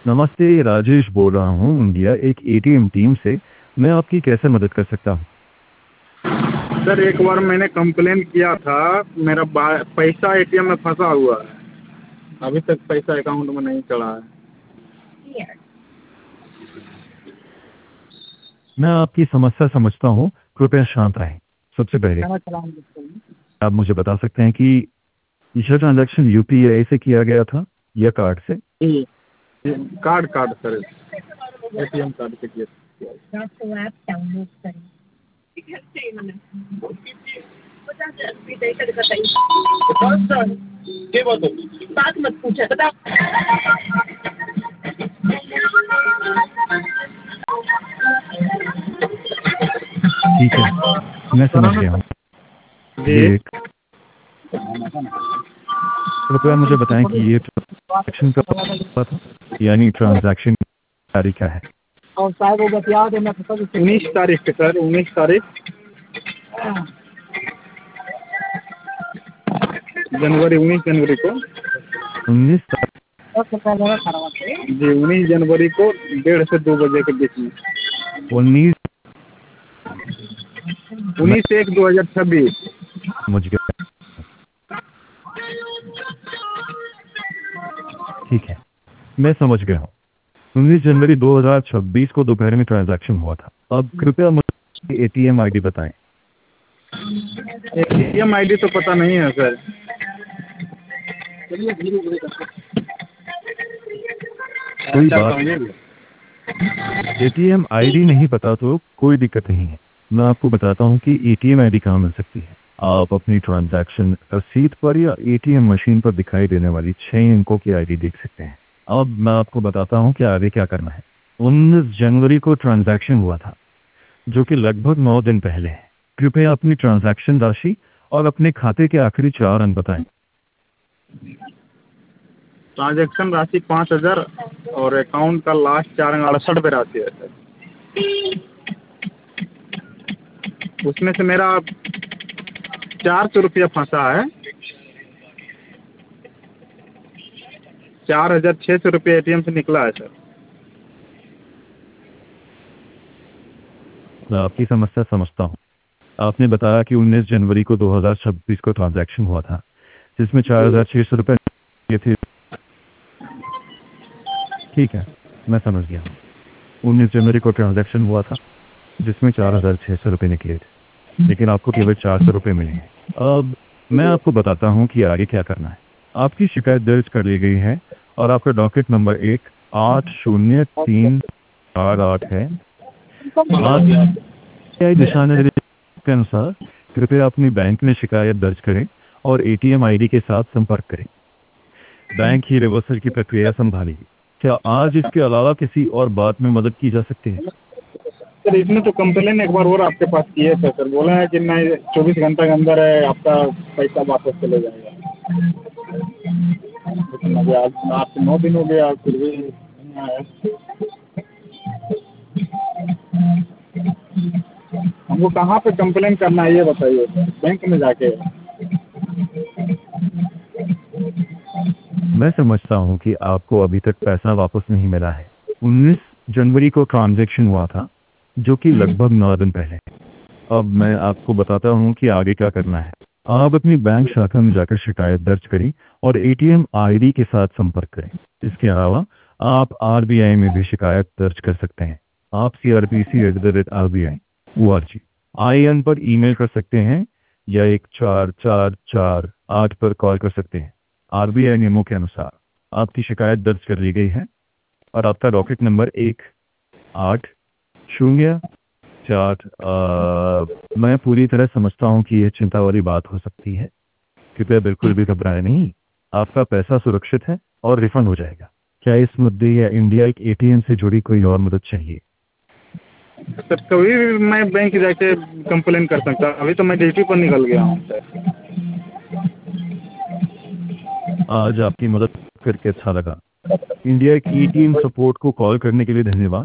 नमस्ते, राजेश बोल रहा हूँ इंडिया एक एटीएम टीम से। मैं आपकी कैसे मदद कर सकता हूँ? सर एक बार मैंने कंप्लेन किया था। मेरा पैसा एटीएम में फंसा हुआ है। अभी तक पैसा अकाउंट में नहीं चढ़ा है। मैं आपकी समस्या समझता हूँ, कृपया शांत रहें। सबसे पहले आप मुझे बता सकते हैं कि यह ट्रांजैक्शन यूपीआई से किया गया था या कार्ड से? जी, कार्ड सर, एटीएम कार्ड से किया। बात मत पूछे बता। ठीक है, मैं समझ गया हूँ। जी, ये कृपया मुझे बताएं कि ये ट्रांजैक्शन कब हुआ था, यानी ट्रांजैक्शन तारीख क्या है? और साहब वो बतिया दे मैं 19 तारीख के सर, 19 तारीख जनवरी, 19 जनवरी को। 19 जी, 19 जनवरी को 1:30 से 2 बजे के बीच में। 19 मैं 19/1/2026। समझ गया। ठीक है, मैं समझ गया हूँ। 19 जनवरी 2026 को दोपहर में ट्रांजैक्शन हुआ था। अब कृपया मुझे एटीएम आईडी बताएं। एटीएम आईडी तो पता नहीं है सर। कोई बात नहीं, एटीएम आईडी नहीं पता तो कोई दिक्कत नहीं है। मैं आपको बताता हूँ कि एटीएम आईडी कहाँ मिल सकती है। आप अपनी ट्रांजैक्शन रसीद पर या एटीएम मशीन पर दिखाई देने वाली 6 अंकों की आईडी देख सकते हैं। अब मैं आपको बताता हूँ कि आगे क्या करना है। 19 जनवरी को ट्रांजैक्शन हुआ था, जो कि लगभग 9 दिन पहले है। कृपया अपनी ट्रांजैक्शन राशि और अपने खाते के आखिरी 4 अंक बताएं। ट्रांजैक्शन राशि 5,000 और अकाउंट का लास्ट 4 अंक 68 पे राशि है सर। उसमें से मेरा 400 रुपया फंसा है। 4,600 रुपये एटीएम से निकला है सर। मैं आपकी समस्या समझता हूँ। आपने बताया कि 19 जनवरी को 2026 को ट्रांजैक्शन हुआ था, जिसमें 4,600 रुपये थे। ठीक है, मैं समझ गया हूँ। 19 जनवरी को ट्रांजैक्शन हुआ था, जिसमें 4,600 रुपये निकले थे, लेकिन आपको केवल 400 रुपये मिले हैं। अब मैं आपको बताता हूँ कि आगे क्या करना है। आपकी शिकायत दर्ज कर ली गई है और आपका डॉकेट नंबर 1803488 है। दिशा निर्देश के अनुसार कृपया अपनी बैंक में शिकायत दर्ज करें और एटीएम आईडी के साथ संपर्क करें। बैंक ही रिवर्सल की प्रक्रिया संभालेगी। क्या आज इसके अलावा किसी और बात में मदद की जा सकती है? सर इसमें तो कंप्लेन एक बार और आपके पास किए थे सर, बोला है कि नहीं 24 घंटे के अंदर है आपका पैसा वापस चले जाएगा। लेकिन अभी आज 9 दिन हो गया फिर भी नहीं आया। हमको कहाँ पे कंप्लेन करना है ये बताइए सर, बैंक में जाके? मैं समझता हूं कि आपको अभी तक पैसा वापस नहीं मिला है। 19 जनवरी को ट्रांजैक्शन हुआ था, जो कि लगभग 9 दिन पहले। अब मैं आपको बताता हूं कि आगे क्या करना है। आप अपनी बैंक शाखा में जाकर शिकायत दर्ज करें और एटीएम आईडी के साथ संपर्क करें। इसके अलावा आप आरबीआई में भी शिकायत दर्ज कर सकते हैं। आप crpc@rbi.org IN पर ईमेल कर सकते हैं या 14448 पर कॉल कर सकते हैं। आरबीआई नियमों के अनुसार आपकी शिकायत दर्ज कर ली गई है और आपका डॉकेट नंबर 18044। मैं पूरी तरह समझता हूं कि यह चिंता वाली बात हो सकती है। कृपया बिल्कुल भी घबराएं नहीं, आपका पैसा सुरक्षित है और रिफंड हो जाएगा। क्या इस मुद्दे या इंडिया एक एटीएम से जुड़ी कोई और मदद चाहिए? सर कभी भी मैं बैंक जाके कंप्लेन कर सकता हूँ, अभी तो मैं ड्यूटी पर निकल गया हूँ सर। आज आपकी मदद करके अच्छा लगा। इंडिया की टीम सपोर्ट को कॉल करने के लिए धन्यवाद।